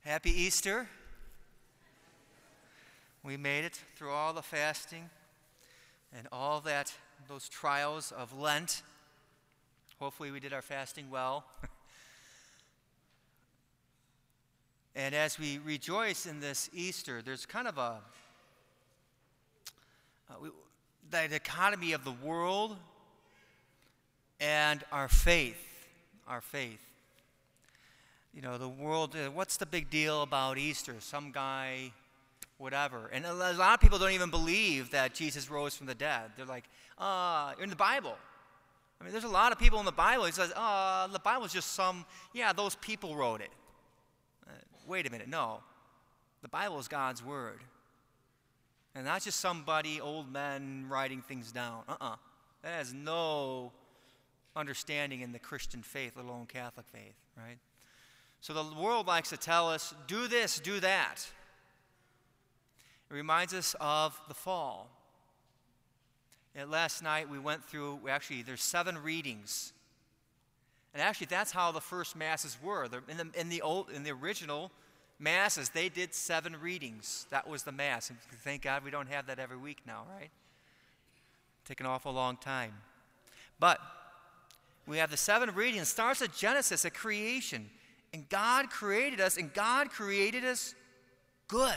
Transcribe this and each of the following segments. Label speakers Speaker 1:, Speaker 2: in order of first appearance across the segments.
Speaker 1: Happy Easter. We made it through all the fasting and all those trials of Lent. Hopefully we did our fasting well. And as we rejoice in this Easter, there's kind of the dichotomy of the world and our faith. Our faith. You know, the world, what's the big deal about Easter? Some guy, whatever. And a lot of people don't even believe that Jesus rose from the dead. They're like, in the Bible. I mean, there's a lot of people in the Bible who says, the Bible's just those people wrote it. Wait a minute, no. The Bible is God's word. And not just somebody, old men, writing things down. That has no understanding in the Christian faith, let alone Catholic faith, right? So the world likes to tell us, do this, do that. It reminds us of the fall. And last night we went through, there's 7 readings. And actually that's how the first Masses were. In the original Masses, they did 7 readings. That was the Mass. And thank God we don't have that every week now, right? Take an awful long time. But we have the 7 readings. It starts at Genesis, at creation. And God created us, and God created us good.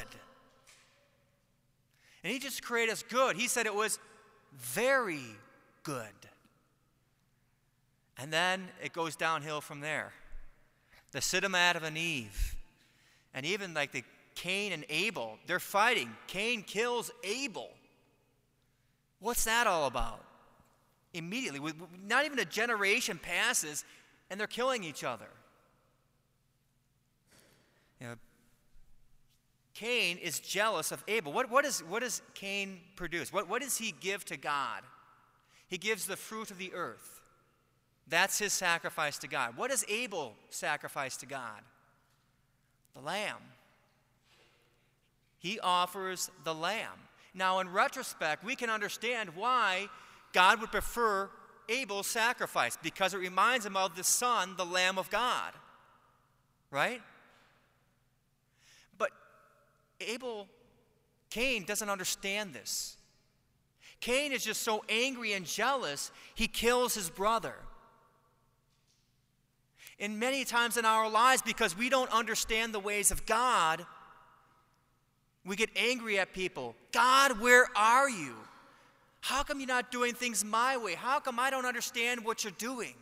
Speaker 1: And He just created us good. He said it was very good. And then it goes downhill from there. The Adam and Eve. And even like the Cain and Abel, they're fighting. Cain kills Abel. What's that all about? Immediately, not even a generation passes, and they're killing each other. You know, Cain is jealous of Abel. What does Cain produce? What does he give to God? He gives the fruit of the earth. That's his sacrifice to God. What does Abel sacrifice to God? The lamb. He offers the lamb. Now, in retrospect, we can understand why God would prefer Abel's sacrifice, because it reminds him of the Son, the Lamb of God. Right? But Cain doesn't understand this. Cain is just so angry and jealous, he kills his brother. And many times in our lives, because we don't understand the ways of God, we get angry at people. God, where are you? How come you're not doing things my way? How come I don't understand what you're doing?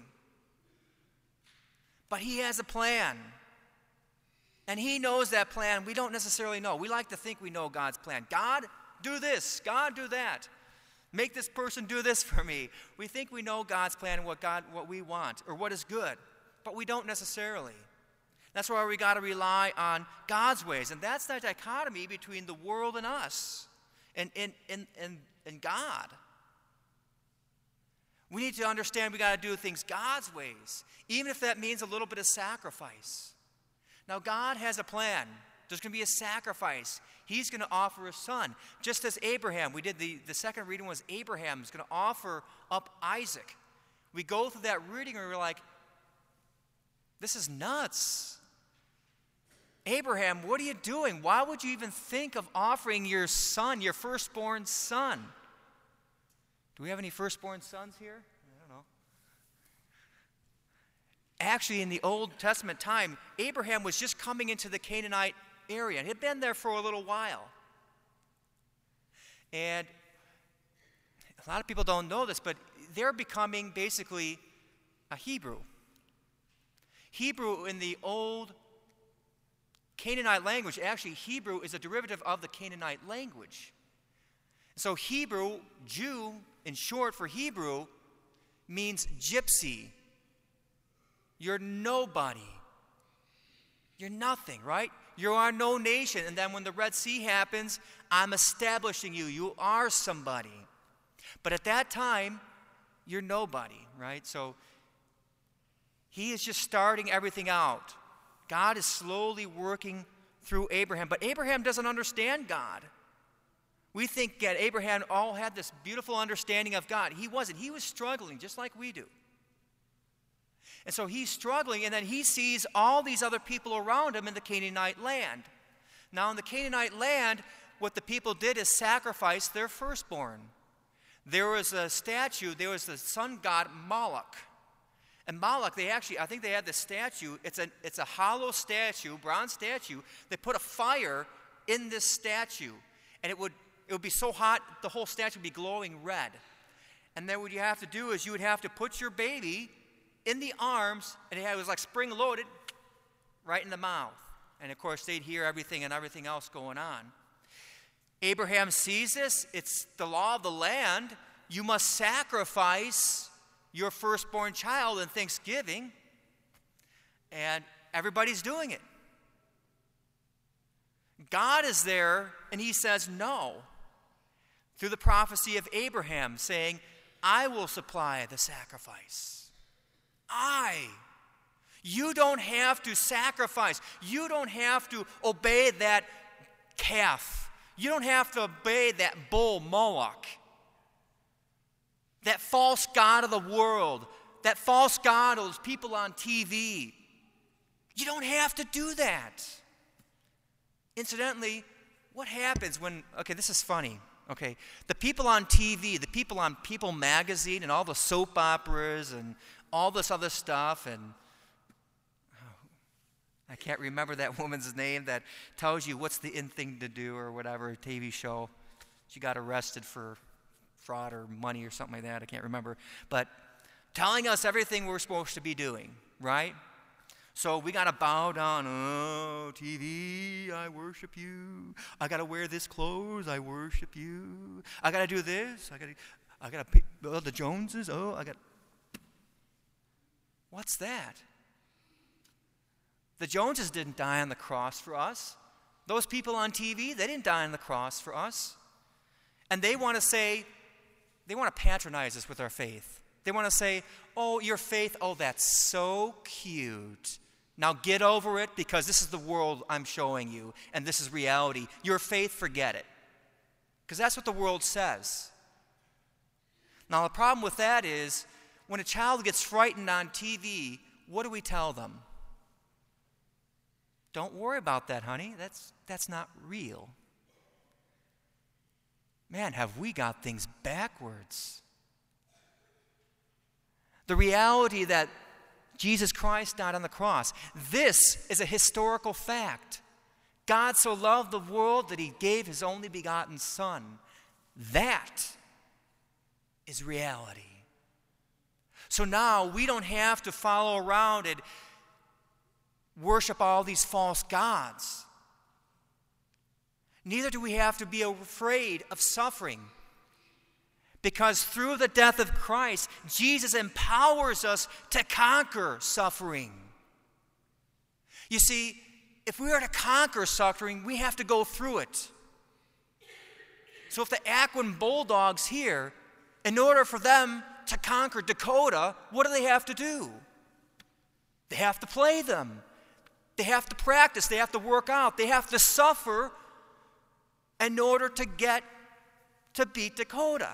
Speaker 1: But He has a plan. And He knows that plan. We don't necessarily know. We like to think we know God's plan. God, do this. God, do that. Make this person do this for me. We think we know God's plan and what we want or what is good. But we don't necessarily. That's why we got to rely on God's ways. And that's that dichotomy between the world and us and God. We need to understand we got to do things God's ways, even if that means a little bit of sacrifice. Now, God has a plan. There's going to be a sacrifice. He's going to offer a son. Just as Abraham, we did the second reading was Abraham is going to offer up Isaac. We go through that reading and we're like, this is nuts. Abraham, what are you doing? Why would you even think of offering your son, your firstborn son? Do we have any firstborn sons here? I don't know. Actually, in the Old Testament time, Abraham was just coming into the Canaanite area, and he had been there for a little while. And a lot of people don't know this, but they're becoming basically a Hebrew. Hebrew in the old Canaanite language, actually Hebrew is a derivative of the Canaanite language. So Hebrew, Jew, in short for Hebrew, means gypsy. You're nobody. You're nothing, right? You are no nation. And then when the Red Sea happens, I'm establishing you. You are somebody. But at that time, you're nobody, right? So He is just starting everything out. God is slowly working through Abraham. But Abraham doesn't understand God. We think that Abraham all had this beautiful understanding of God. He wasn't. He was struggling just like we do. And so he's struggling, and then he sees all these other people around him in the Canaanite land. Now, in the Canaanite land, what the people did is sacrifice their firstborn. There was a statue, there was the sun god Moloch. And Moloch, I think they had this statue. It's a hollow statue, bronze statue. They put a fire in this statue, and it would be so hot, the whole statue would be glowing red. And then what you have to do is you would have to put your baby in the arms, and it was like spring-loaded right in the mouth. And, of course, they'd hear everything and everything else going on. Abraham sees this. It's the law of the land. You must sacrifice your firstborn child in Thanksgiving. And everybody's doing it. God is there, and he says no. Through the prophecy of Abraham, saying, I will supply the sacrifice. You don't have to sacrifice. You don't have to obey that calf. You don't have to obey that bull Moloch. That false god of the world. That false god of those people on TV. You don't have to do that. Incidentally, what happens when, this is funny. The people on TV, the people on People magazine and all the soap operas and all this other stuff, and I can't remember that woman's name that tells you what's the in thing to do or whatever, TV show. She got arrested for fraud or money or something like that. I can't remember. But telling us everything we're supposed to be doing, right? So we got to bow down. Oh, TV, I worship you. I got to wear this clothes. I worship you. I got to do this. I got to the Joneses. What's that? The Joneses didn't die on the cross for us. Those people on TV, they didn't die on the cross for us. And they want to patronize us with our faith. They want to say, oh, your faith, oh, that's so cute. Now get over it because this is the world I'm showing you, and this is reality. Your faith, forget it. Because that's what the world says. Now the problem with that is, when a child gets frightened on TV, what do we tell them? Don't worry about that, honey. That's not real. Man, have we got things backwards. The reality that Jesus Christ died on the cross, this is a historical fact. God so loved the world that he gave his only begotten Son. That is reality. So now we don't have to follow around and worship all these false gods. Neither do we have to be afraid of suffering. Because through the death of Christ, Jesus empowers us to conquer suffering. You see, if we are to conquer suffering, we have to go through it. So if the Aquin Bulldogs here, in order for them to conquer Dakota, what do they have to do? They have to play them. They have to practice. They have to work out. They have to suffer in order to get to beat Dakota.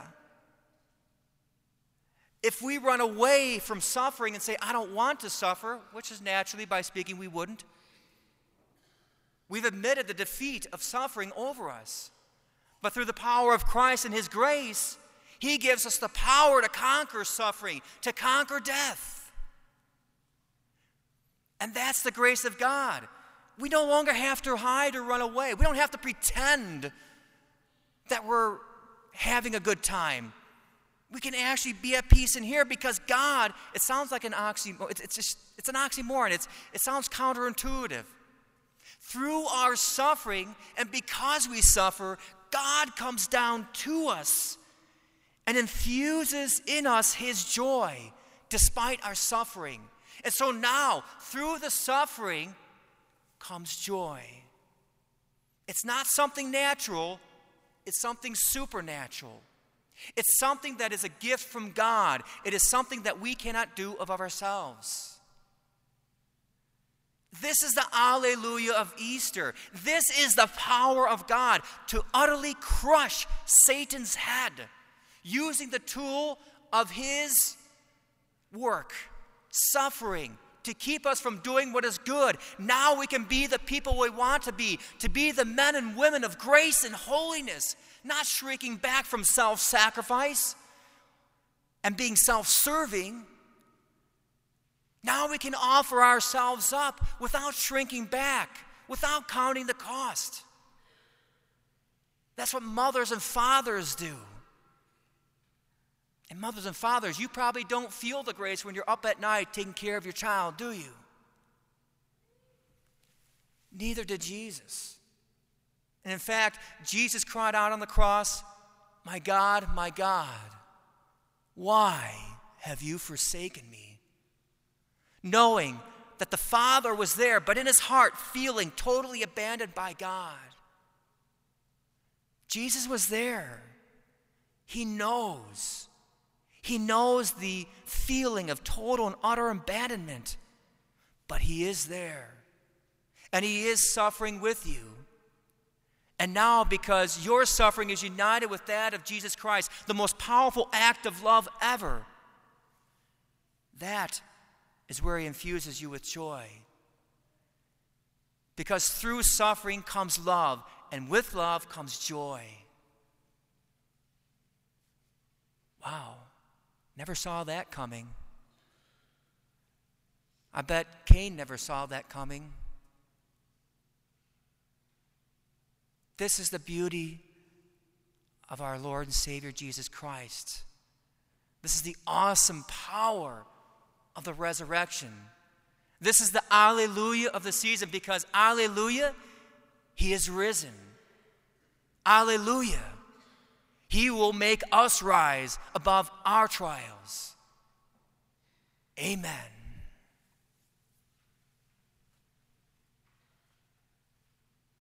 Speaker 1: If we run away from suffering and say, I don't want to suffer, which is naturally, by speaking, we wouldn't, we've admitted the defeat of suffering over us. But through the power of Christ and his grace, he gives us the power to conquer suffering, to conquer death. And that's the grace of God. We no longer have to hide or run away. We don't have to pretend that we're having a good time. We can actually be at peace in here because God, it sounds like an oxymoron. It's an oxymoron. It sounds counterintuitive. Through our suffering, and because we suffer, God comes down to us and infuses in us his joy despite our suffering. And so now, through the suffering comes joy. It's not something natural, it's something supernatural. It's something that is a gift from God. It is something that we cannot do of ourselves. This is the Alleluia of Easter. This is the power of God to utterly crush Satan's head using the tool of his work, suffering to keep us from doing what is good. Now we can be the people we want to be the men and women of grace and holiness, not shrinking back from self-sacrifice and being self-serving. Now we can offer ourselves up without shrinking back, without counting the cost. That's what mothers and fathers do. And mothers and fathers, you probably don't feel the grace when you're up at night taking care of your child, do you? Neither did Jesus. And in fact, Jesus cried out on the cross, my God, why have you forsaken me?" Knowing that the Father was there, but in his heart feeling totally abandoned by God. Jesus was there. He knows. He knows the feeling of total and utter abandonment, but he is there. And he is suffering with you. And now, because your suffering is united with that of Jesus Christ, the most powerful act of love ever, that is where he infuses you with joy. Because through suffering comes love, and with love comes joy. Wow, never saw that coming. I bet Cain never saw that coming. This is the beauty of our Lord and Savior Jesus Christ. This is the awesome power of the resurrection. This is the alleluia of the season, because alleluia, he is risen. Alleluia, he will make us rise above our trials. Amen.